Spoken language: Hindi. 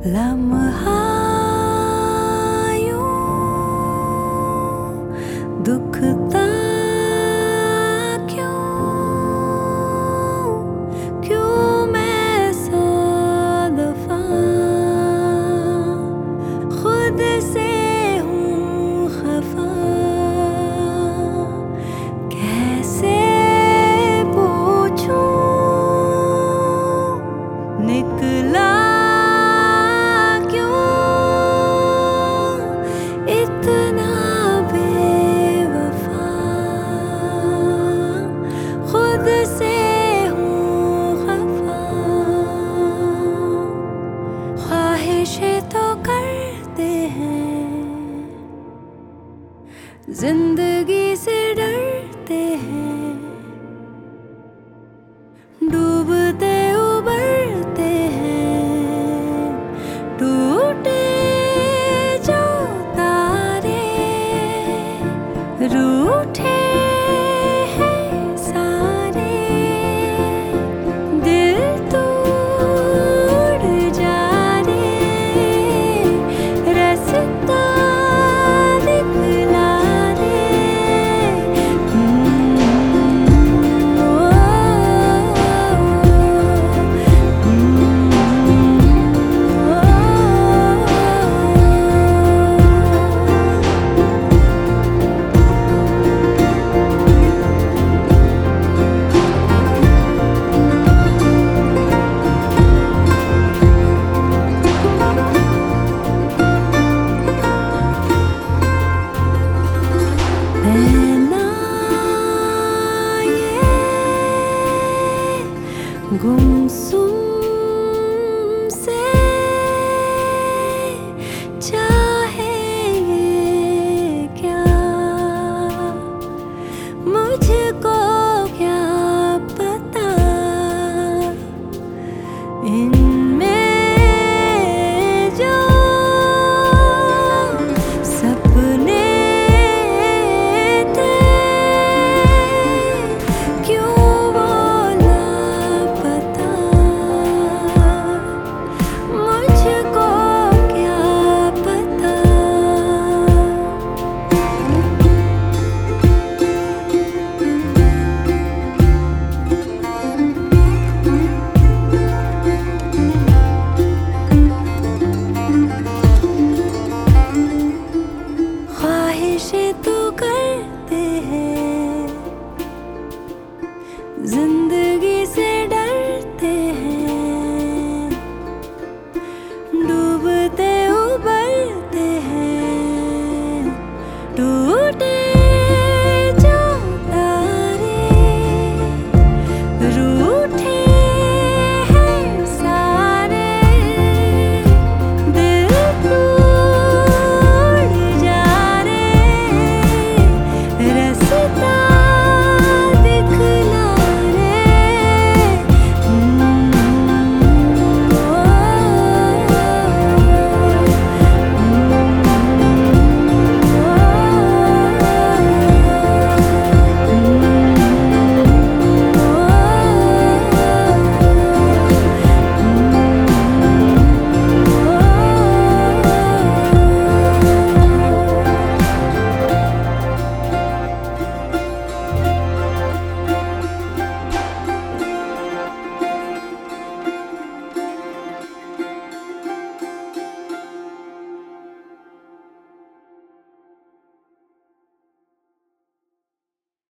लम्हा यूं दुखता क्यों क्यों मैं सौ दफा खुद से हूँ खफा। कैसे पूछूं निकला इतना बेवफा, खुद से हूँ खफा। ख्वाहिशें तो करते हैं, जिंदगी से डरते हैं, डूबते उबरते हैं, टूटे रूठे हैं सारे, दिल टूट जा रे, रास्ता दिखला रे। गुमसुम से चाहेंगे क्या, मुझको क्या पता इनमें जो सपने थे क्यों तो करते हैं, जिंदगी से डरते हैं, डूबते उबरते हैं।